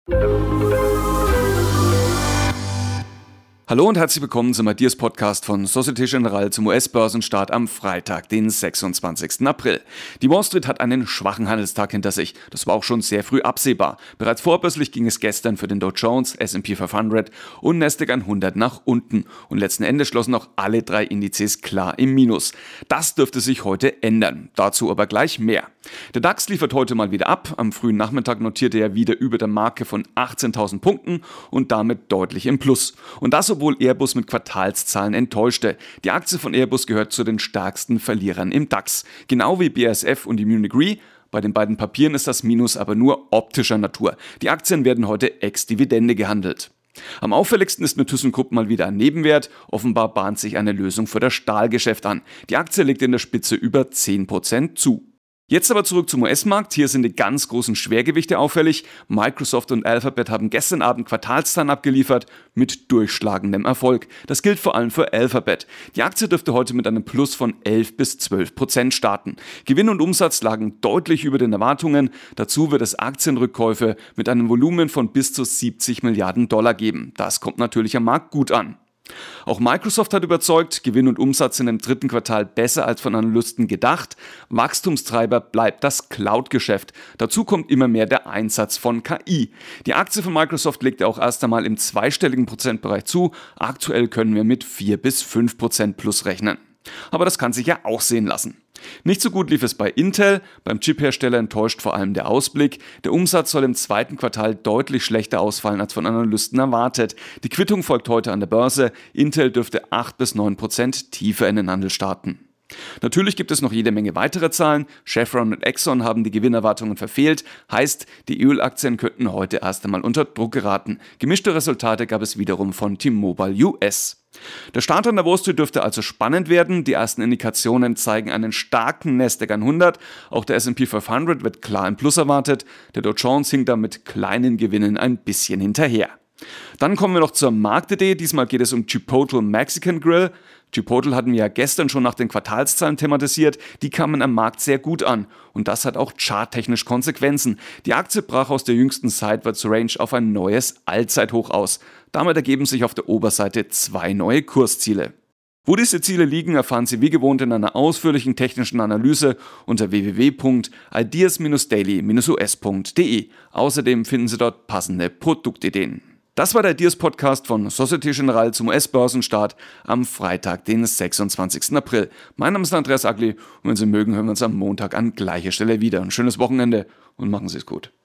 Hallo und herzlich willkommen zum Ideas Podcast von Société Générale zum US-Börsenstart am Freitag, den 26. April. Die Wall Street hat einen schwachen Handelstag hinter sich. Das war auch schon sehr früh absehbar. Bereits vorbörslich ging es gestern für den Dow Jones, S&P 500 und Nasdaq 100 nach unten. Und letzten Endes schlossen auch alle drei Indizes klar im Minus. Das dürfte sich heute ändern. Dazu aber gleich mehr. Der DAX liefert heute mal wieder ab. Am frühen Nachmittag notierte er wieder über der Marke von 18.000 Punkten und damit deutlich im Plus. Und das, obwohl Airbus mit Quartalszahlen enttäuschte. Die Aktie von Airbus gehört zu den stärksten Verlierern im DAX. Genau wie BASF und die Munich Re. Bei den beiden Papieren ist das Minus aber nur optischer Natur. Die Aktien werden heute ex-Dividende gehandelt. Am auffälligsten ist mit ThyssenKrupp mal wieder ein Nebenwert. Offenbar bahnt sich eine Lösung für das Stahlgeschäft an. Die Aktie legt in der Spitze über 10% zu. Jetzt aber zurück zum US-Markt. Hier sind die ganz großen Schwergewichte auffällig. Microsoft und Alphabet haben gestern Abend Quartalszahlen abgeliefert mit durchschlagendem Erfolg. Das gilt vor allem für Alphabet. Die Aktie dürfte heute mit einem Plus von 11-12% starten. Gewinn und Umsatz lagen deutlich über den Erwartungen. Dazu wird es Aktienrückkäufe mit einem Volumen von bis zu 70 Milliarden Dollar geben. Das kommt natürlich am Markt gut an. Auch Microsoft hat überzeugt, Gewinn und Umsatz sind im dritten Quartal besser als von Analysten gedacht. Wachstumstreiber bleibt das Cloud-Geschäft. Dazu kommt immer mehr der Einsatz von KI. Die Aktie von Microsoft legte auch erst einmal im zweistelligen Prozentbereich zu. Aktuell können wir mit 4-5% plus rechnen. Aber das kann sich ja auch sehen lassen. Nicht so gut lief es bei Intel, beim Chiphersteller enttäuscht vor allem der Ausblick. Der Umsatz soll im zweiten Quartal deutlich schlechter ausfallen als von Analysten erwartet. Die Quittung folgt heute an der Börse. Intel dürfte 8-9% tiefer in den Handel starten. Natürlich gibt es noch jede Menge weitere Zahlen. Chevron und Exxon haben die Gewinnerwartungen verfehlt. Heißt, die Ölaktien könnten heute erst einmal unter Druck geraten. Gemischte Resultate gab es wiederum von T-Mobile US. Der Start an der Wall Street dürfte also spannend werden. Die ersten Indikationen zeigen einen starken Nasdaq 100. Auch der S&P 500 wird klar im Plus erwartet. Der Dow Jones hinkt da mit kleinen Gewinnen ein bisschen hinterher. Dann kommen wir noch zur Marktidee. Diesmal geht es um Chipotle Mexican Grill. Chipotle hatten wir ja gestern schon nach den Quartalszahlen thematisiert. Die kamen am Markt sehr gut an. Und das hat auch charttechnisch Konsequenzen. Die Aktie brach aus der jüngsten Sideways-Range auf ein neues Allzeithoch aus. Damit ergeben sich auf der Oberseite zwei neue Kursziele. Wo diese Ziele liegen, erfahren Sie wie gewohnt in einer ausführlichen technischen Analyse unter www.ideas-daily-us.de. Außerdem finden Sie dort passende Produktideen. Das war der Ideas Podcast von Société Générale zum US-Börsenstart am Freitag, den 26. April. Mein Name ist Andreas Agli und wenn Sie mögen, hören wir uns am Montag an gleicher Stelle wieder. Ein schönes Wochenende und machen Sie es gut.